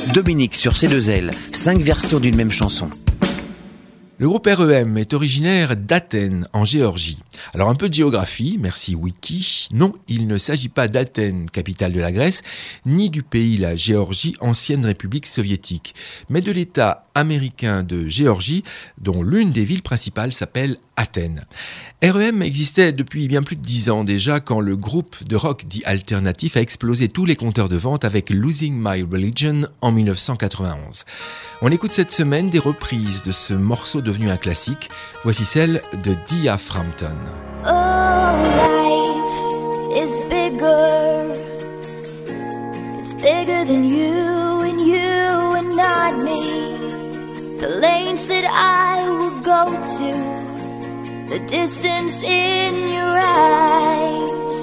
Dominique sur C2L, 5 versions d'une même chanson. Le groupe REM est originaire d'Athènes, en Géorgie. Alors un peu de géographie, merci Wiki. Non, il ne s'agit pas d'Athènes, capitale de la Grèce, ni du pays, la Géorgie, ancienne république soviétique, mais de l'État américain de Géorgie, dont l'une des villes principales s'appelle Athènes. REM existait depuis bien plus de 10 ans déjà quand le groupe de rock dit alternatif a explosé tous les compteurs de vente avec Losing My Religion en 1991. On écoute cette semaine des reprises de ce morceau devenu un classique. Voici celle de Dia Frampton. Oh, life is bigger. It's bigger than you and not me. The lanes that I will go to, the distance in your eyes.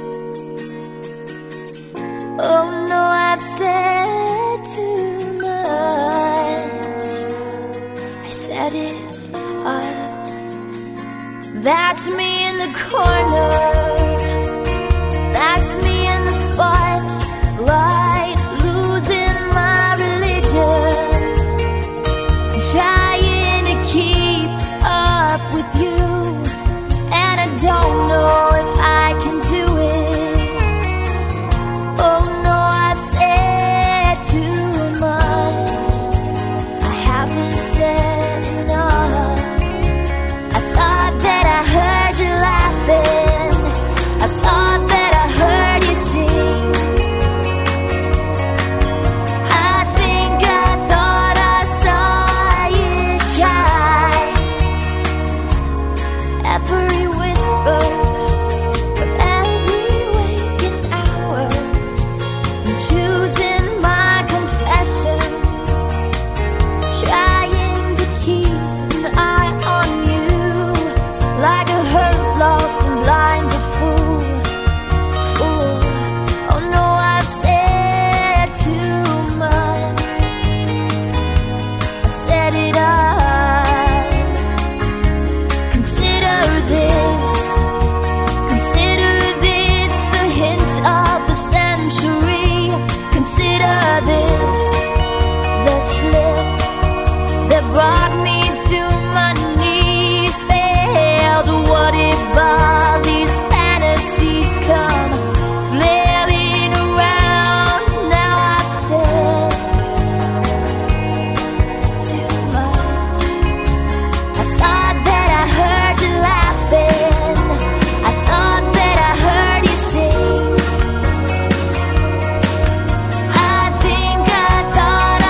Oh no, I've said too much. I said it all. That's me in the corner. That's me in the spotlight, losing my religion. Trying to keep up with you, and I don't know if I can do it. Oh no, I've said too much. I haven't said enough. I thought that I heard you laughing. I thought that I heard you sing. I think I thought I saw you try. Every whisper of every waking hour, I'm choosing my confessions, trying to keep an eye on you, like a hurt, lost and blinded fool. Oh no, I've said too much. I said it all. Consider this the hint of the century. Consider this the slip that brought me to my knees. Failed. What if all these fantasies come flailing around? Now I've said too much. I thought that I heard you laughing. I thought that I heard you sing. I think I thought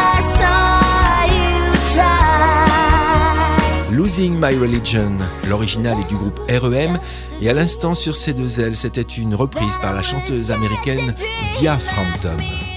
I saw you try. Losing My Religion, l'original est du groupe REM, et à l'instant sur C2L, c'était une reprise par la chanteuse américaine Dia Frampton.